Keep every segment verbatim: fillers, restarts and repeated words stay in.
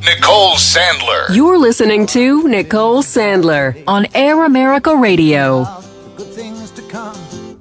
Nicole Sandler. You're listening to Nicole Sandler on Air America Radio. Good things to come,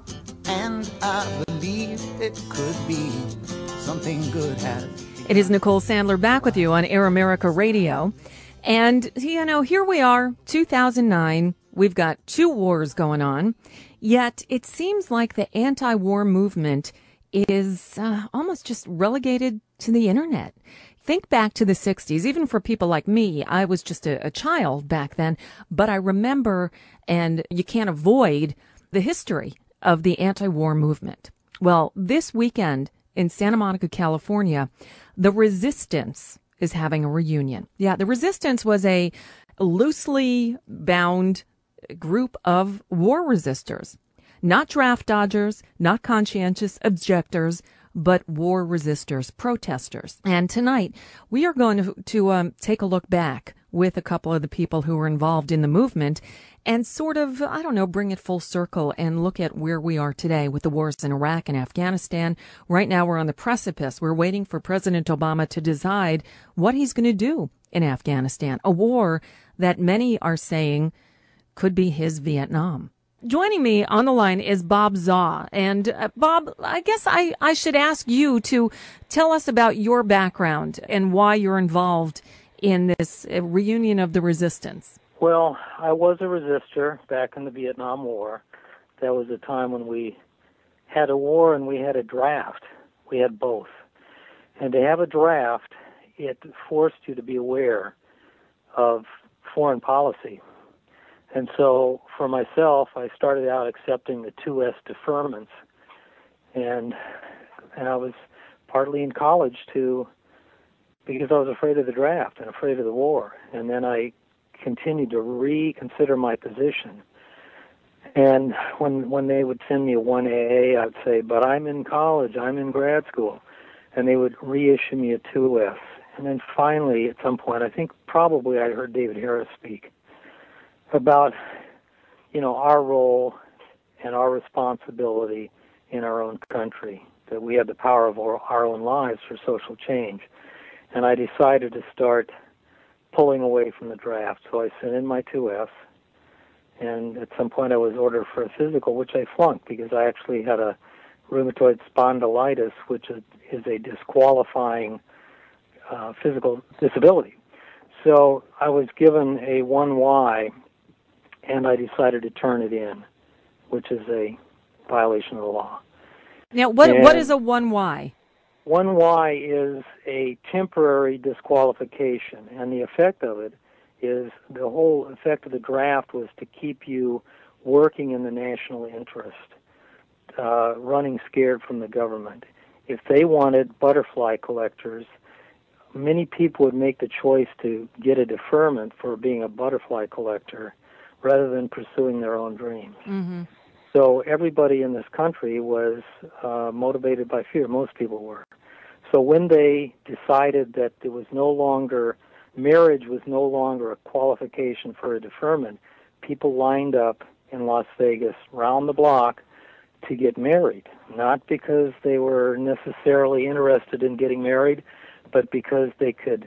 and I believe it could be something good has. It is Nicole Sandler back with you on Air America Radio. And, you know, here we are, two thousand nine. We've got two wars going on. Yet it seems like the anti-war movement is uh, almost just relegated to the internet. Think back to the sixties. Even for people like me, I was just a, a child back then. But I remember, and you can't avoid, the history of the anti-war movement. Well, this weekend in Santa Monica, California, the Resistance is having a reunion. Yeah, the Resistance was a loosely bound group of war resistors. Not draft dodgers, not conscientious objectors, but war resistors, protesters. And tonight, we are going to, to um, take a look back with a couple of the people who were involved in the movement and sort of, I don't know, bring it full circle and look at where we are today with the wars in Iraq and Afghanistan. Right now, we're on the precipice. We're waiting for President Obama to decide what he's going to do in Afghanistan, a war that many are saying could be his Vietnam. Joining me on the line is Bob Zaw. And uh, Bob, I guess I, I should ask you to tell us about your background and why you're involved in this uh, reunion of the resistance. Well, I was a resistor back in the Vietnam War. That was a time when we had a war and we had a draft. We had both. And to have a draft, it forced you to be aware of foreign policy. And so for myself, I started out accepting the two S deferments. And and I was partly in college to because I was afraid of the draft and afraid of the war. And then I continued to reconsider my position. And when when they would send me a one A A, I'd say, but I'm in college, I'm in grad school. And they would reissue me a two S. And then finally, at some point, I think probably I heard David Harris speak about, you know, our role and our responsibility in our own country, that we have the power of our, our own lives for social change. And I decided to start pulling away from the draft. So I sent in my two S, and at some point I was ordered for a physical, which I flunked because I actually had a rheumatoid spondylitis, which is, is a disqualifying uh, physical disability. So I was given a one Y, and I decided to turn it in, which is a violation of the law. Now, what and what is a one Y? one Y is a temporary disqualification, and the effect of it is the whole effect of the draft was to keep you working in the national interest, uh, running scared from the government. If they wanted butterfly collectors, many people would make the choice to get a deferment for being a butterfly collector rather than pursuing their own dreams. Mm-hmm. So everybody in this country was uh, motivated by fear. Most people were. So when they decided that there was no longer, marriage was no longer a qualification for a deferment, people lined up in Las Vegas, round the block, to get married. Not because they were necessarily interested in getting married, but because they could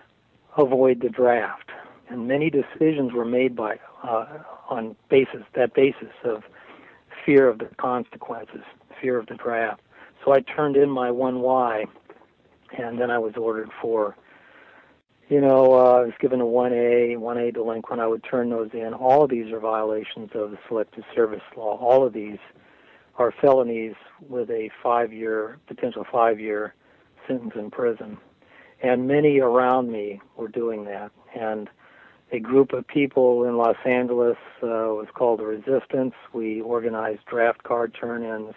avoid the draft. And many decisions were made by uh, on basis that basis of fear of the consequences, fear of the draft. So I turned in my one Y, and then I was ordered for, you know, uh, I was given a one A, one A delinquent. I would turn those in. All of these are violations of the Selective Service Law. All of these are felonies with a five-year, potential five-year sentence in prison. And many around me were doing that. And a group of people in Los Angeles uh, was called the Resistance. We organized draft card turn-ins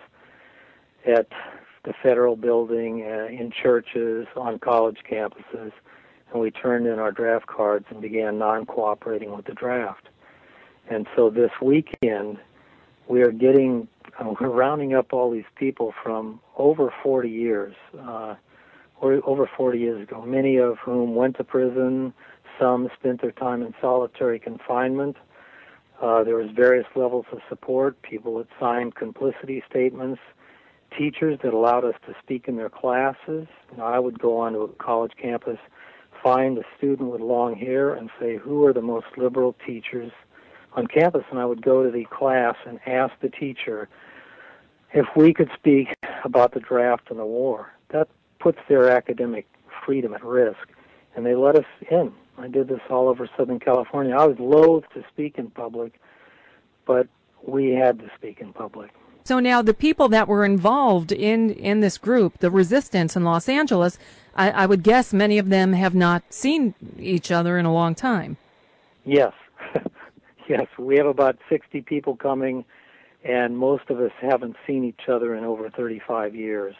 at the federal building, uh, in churches, on college campuses, and we turned in our draft cards and began non-cooperating with the draft. And so this weekend, we are getting, uh, we're rounding up all these people from over forty years, uh, or over forty years ago, many of whom went to prison. Some spent their time in solitary confinement. Uh, there was various levels of support, people that signed complicity statements, teachers that allowed us to speak in their classes. You know, I would go onto a college campus find a student with long hair and say, who are the most liberal teachers on campus? And I would go to the class and ask the teacher if we could speak about the draft and the war. That puts their academic freedom at risk, and they let us in. I did this all over Southern California. I was loath to speak in public, but we had to speak in public. So now the people that were involved in, in this group, the resistance in Los Angeles, I, I would guess many of them have not seen each other in a long time. Yes. Yes, we have about sixty people coming, and most of us haven't seen each other in over thirty-five years,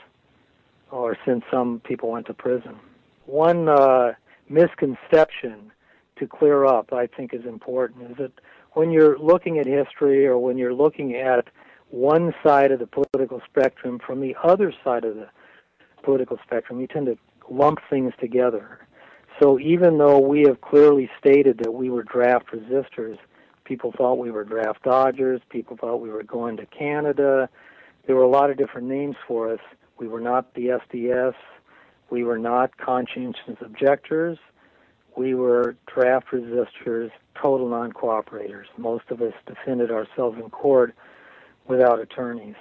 or since some people went to prison. One uh, misconception to clear up, I think, is important, is that when you're looking at history or when you're looking at one side of the political spectrum from the other side of the political spectrum, you tend to lump things together. So even though we have clearly stated that we were draft resistors, people thought we were draft dodgers, people thought we were going to Canada. There were a lot of different names for us. We were not the S D S. We were not conscientious objectors. We were draft resistors, total non-cooperators. Most of us defended ourselves in court without attorneys.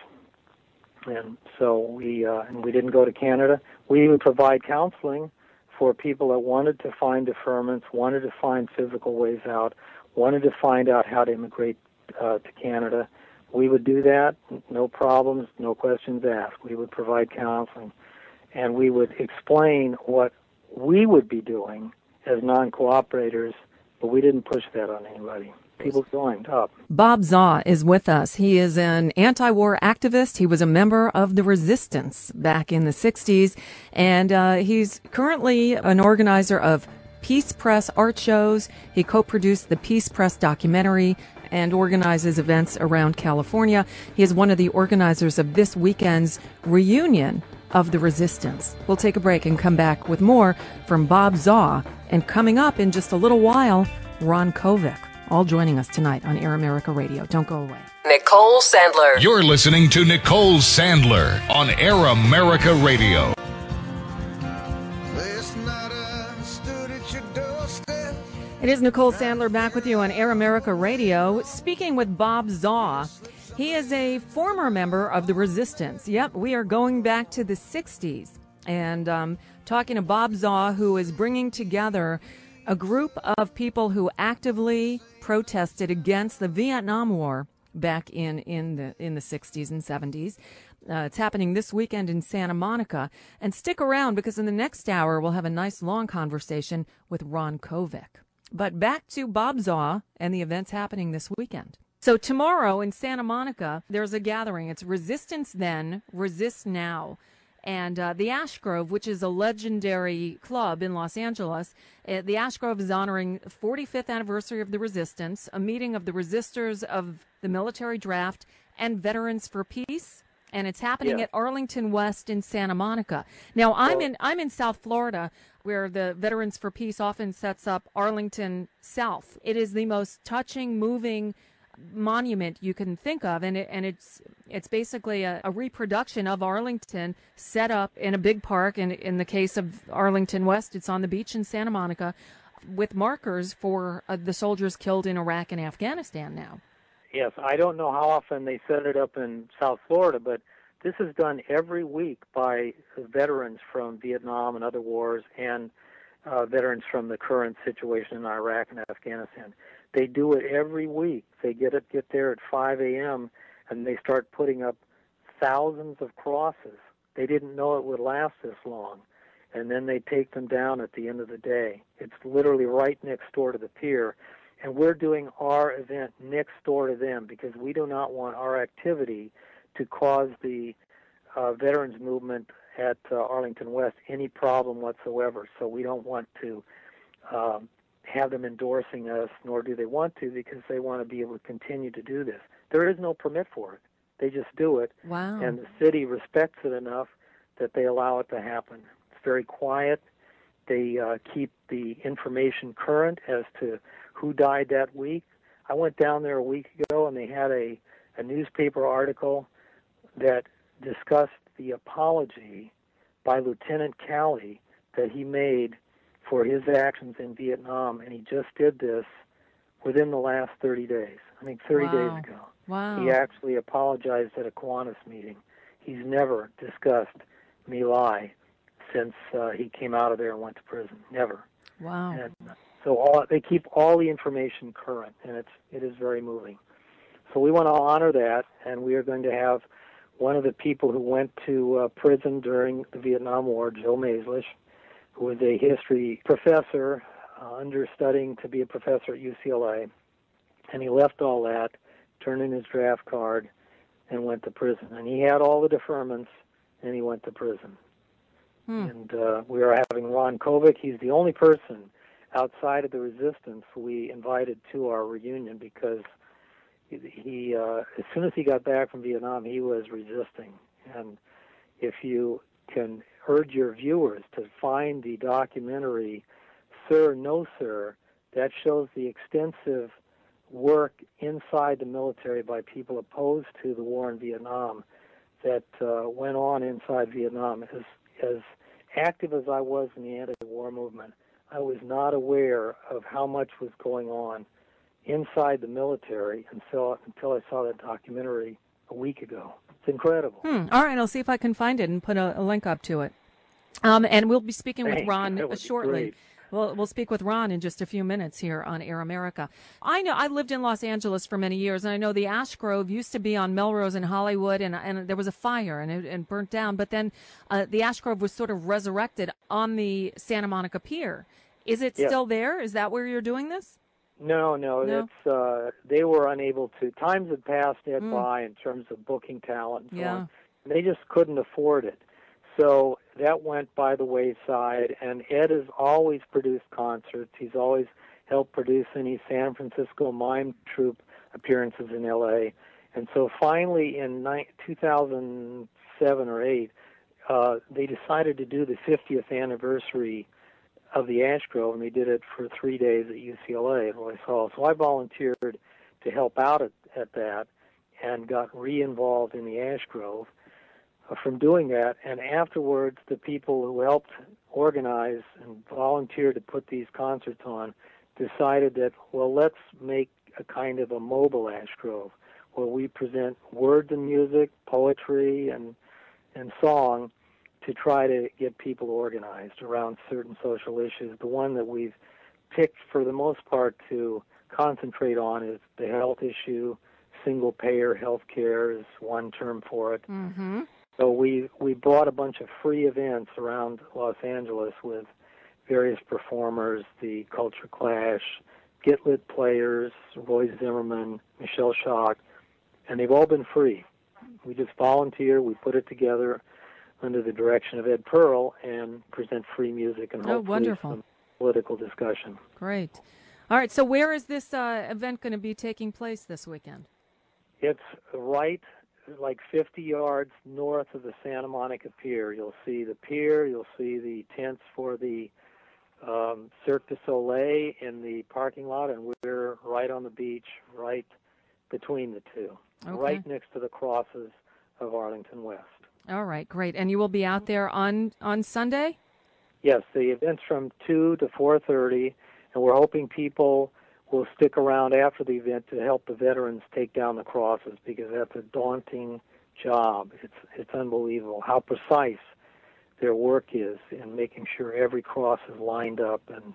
And so we uh, and we didn't go to Canada. We would provide counseling for people that wanted to find deferments, wanted to find physical ways out, wanted to find out how to immigrate uh, to Canada. We would do that, no problems, no questions asked. We would provide counseling, and we would explain what we would be doing as non-cooperators, but we didn't push that on anybody. People joined up. Bob Zaw is with us. He is an anti-war activist. He was a member of the Resistance back in the sixties, and uh, he's currently an organizer of Peace Press art shows. He co-produced the Peace Press documentary and organizes events around California. He is one of the organizers of this weekend's reunion of the Resistance. We'll take a break and come back with more from Bob Zaw. And coming up in just a little while, Ron Kovic, all joining us tonight on Air America Radio. Don't go away. Nicole Sandler. You're listening to Nicole Sandler on Air America Radio. It is Nicole Sandler back with you on Air America Radio, speaking with Bob Zaw. He is a former member of the Resistance. Yep, we are going back to the sixties and um, talking to Bob Zaw, who is bringing together a group of people who actively protested against the Vietnam War back in, in the in the sixties and seventies. Uh, it's happening this weekend in Santa Monica. And stick around, because in the next hour we'll have a nice long conversation with Ron Kovic. But back to Bob Zaw and the events happening this weekend. So tomorrow in Santa Monica, there's a gathering. It's Resistance Then, Resist Now. And uh, the Ash Grove, which is a legendary club in Los Angeles, uh, the Ash Grove is honoring the forty-fifth anniversary of the Resistance, a meeting of the resistors of the military draft and Veterans for Peace. And it's happening Yeah. at Arlington West in Santa Monica. Now, I'm in I'm in South Florida, where the Veterans for Peace often sets up Arlington South. It is the most touching, moving monument you can think of, and it, and it's it's basically a, a reproduction of Arlington set up in a big park. And in the case of Arlington West, it's on the beach in Santa Monica, with markers for uh, the soldiers killed in Iraq and Afghanistan now. Yes, I don't know how often they set it up in South Florida, but this is done every week by veterans from Vietnam and other wars, and uh, veterans from the current situation in Iraq and Afghanistan. They do it every week. They get it, get there at five a.m., and they start putting up thousands of crosses. They didn't know it would last this long, and then they take them down at the end of the day. It's literally right next door to the pier. And we're doing our event next door to them because we do not want our activity to cause the uh, veterans movement at uh, Arlington West any problem whatsoever. So we don't want to um, have them endorsing us, nor do they want to, because they want to be able to continue to do this. There is no permit for it. They just do it. Wow. And the city respects it enough that they allow it to happen. It's very quiet. They uh, keep the information current as to who died that week. I went down there a week ago, and they had a, a newspaper article that discussed the apology by Lieutenant Calley that he made for his actions in Vietnam, and he just did this within the last thirty days. I think thirty Wow. days ago. Wow. He actually apologized at a Kiwanis meeting. He's never discussed My Lai since uh, he came out of there and went to prison. Never. Wow. And so all, they keep all the information current, and it's it is very moving. So we want to honor that, and we are going to have one of the people who went to uh, prison during the Vietnam War, Joe Maislish, who was a history professor, uh, understudying to be a professor at U C L A, and he left all that, turned in his draft card, and went to prison. And he had all the deferments, and he went to prison. Hmm. And uh, we are having Ron Kovic. He's the only person outside of the resistance we invited to our reunion because he, he uh, as soon as he got back from Vietnam, he was resisting. And if you can urge your viewers to find the documentary Sir, No Sir, that shows the extensive work inside the military by people opposed to the war in Vietnam that uh, went on inside Vietnam. As, as active as I was in the anti-war movement, I was not aware of how much was going on inside the military until, until I saw that documentary a week ago. It's incredible. Hmm. All right, I'll see if I can find it and put a, a link up to it. Um, and we'll be speaking with Thanks. Ron shortly. Great. We'll, we'll speak with Ron in just a few minutes here on Air America. I know I lived in Los Angeles for many years, and I know the Ash Grove used to be on Melrose in Hollywood, and, and there was a fire and it and burnt down. But then uh, the Ash Grove was sort of resurrected on the Santa Monica Pier. Is it Yeah. still there? Is that where you're doing this? No, no, No? that's uh, they were unable to. Times had passed Ed Mm. by in terms of booking talent and so Yeah. on. And they just couldn't afford it. So that went by the wayside, and Ed has always produced concerts. He's always helped produce any San Francisco mime troupe appearances in L A. And so finally in two thousand seven or eight, uh, they decided to do the fiftieth anniversary of the Ash Grove, and they did it for three days at U C L A at Royce Hall. So I volunteered to help out at, at that and got re-involved in the Ash Grove uh, from doing that. And afterwards, the people who helped organize and volunteer to put these concerts on decided that, well, let's make a kind of a mobile Ash Grove where we present words and music, poetry, and and song to try to get people organized around certain social issues. The one that we've picked for the most part to concentrate on is the health issue. Single-payer health care is one term for it. Mm-hmm. So we, we brought a bunch of free events around Los Angeles with various performers, the Culture Clash, Get Lit Players, Roy Zimmerman, Michelle Schock, and they've all been free. We just volunteer, we put it together under the direction of Ed Pearl and present free music and Oh, hopefully wonderful. some political discussion. Great. All right, so where is this uh, event going to be taking place this weekend? It's right like fifty yards north of the Santa Monica Pier. You'll see the pier, you'll see the tents for the um, Cirque du Soleil in the parking lot, and we're right on the beach, right between the two, Okay. right next to the crosses of Arlington West. All right, great. And you will be out there on, on Sunday? Yes, the event's from two to four thirty, and we're hoping people will stick around after the event to help the veterans take down the crosses, because that's a daunting job. It's it's unbelievable how precise their work is in making sure every cross is lined up and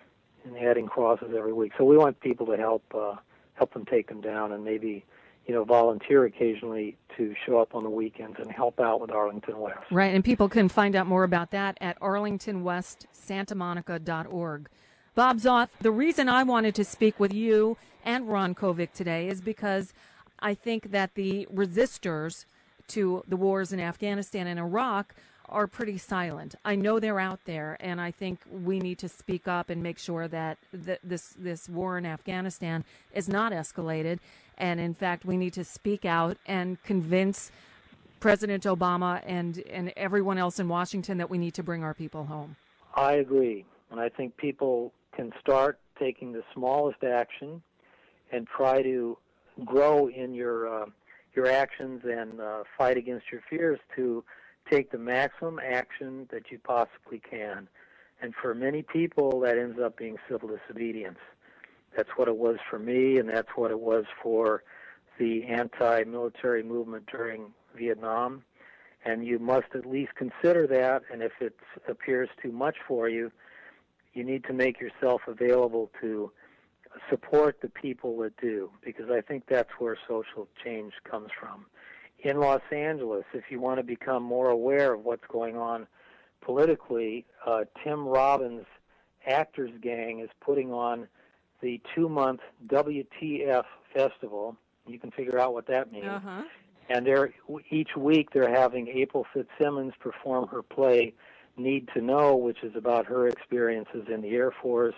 and adding crosses every week. So we want people to help uh, help them take them down, and maybe you know volunteer occasionally to show up on the weekends and help out with Arlington West. Right, and people can find out more about that at arlington west santa monica dot org. Bob Zoth, the reason I wanted to speak with you and Ron Kovic today is because I think that the resistors to the wars in Afghanistan and Iraq are pretty silent. I know they're out there, and I think we need to speak up and make sure that th- this this war in Afghanistan is not escalated. And in fact, we need to speak out and convince President Obama and, and everyone else in Washington that we need to bring our people home. I agree, and I think people can start taking the smallest action and try to grow in your uh, your actions and uh, fight against your fears to take the maximum action that you possibly can And for many people, that ends up being civil disobedience. That's what it was for me, and that's what it was for the anti-military movement during Vietnam. And you must at least consider that, and if it appears too much for you, you need to make yourself available to support the people that do, because I think that's where social change comes from. In Los Angeles, if you want to become more aware of what's going on politically, uh, Tim Robbins' Actors Gang is putting on the two-month W T F Festival. You can figure out what that means. Uh-huh. And they're, each week they're having April Fitzsimmons perform her play Need to Know, which is about her experiences in the Air Force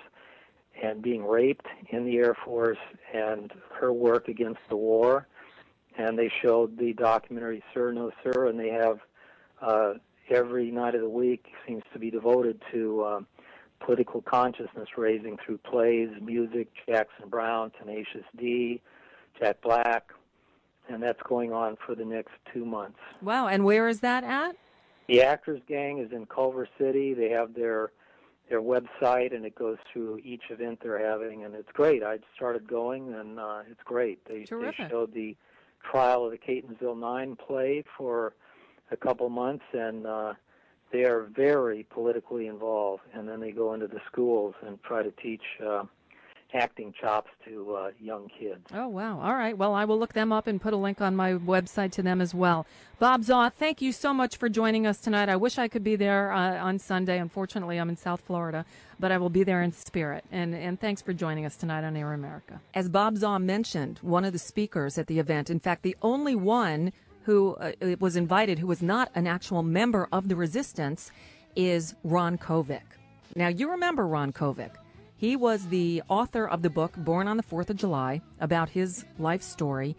and being raped in the Air Force and her work against the war. And they showed the documentary Sir No Sir, and they have uh, every night of the week seems to be devoted to uh, political consciousness raising through plays, music, Jackson Browne, Tenacious D, Jack Black, and that's going on for the next two months. Wow, and where is that at? The Actors Gang is in Culver City. They have their their website, and it goes through each event they're having, and it's great. I started going, and uh, it's great. They, they showed the trial of the Catonsville Nine play for a couple months, and uh, they are very politically involved. And then they go into the schools and try to teach uh, acting chops to uh, young kids. Oh, wow. All right. Well, I will look them up and put a link on my website to them as well. Bob Zoth, thank you so much for joining us tonight. I wish I could be there uh, on Sunday. Unfortunately, I'm in South Florida, but I will be there in spirit. And, and thanks for joining us tonight on Air America. As Bob Zoth mentioned, one of the speakers at the event, in fact, the only one who uh, was invited who was not an actual member of the resistance, is Ron Kovic. Now, you remember Ron Kovic. He was the author of the book Born on the Fourth of July, about his life story.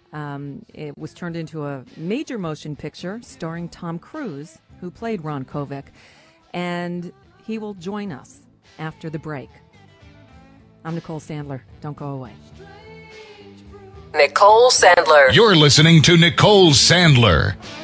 Um, it was turned into a major motion picture starring Tom Cruise, who played Ron Kovic. And he will join us after the break. I'm Nicole Sandler. Don't go away. Nicole Sandler. You're listening to Nicole Sandler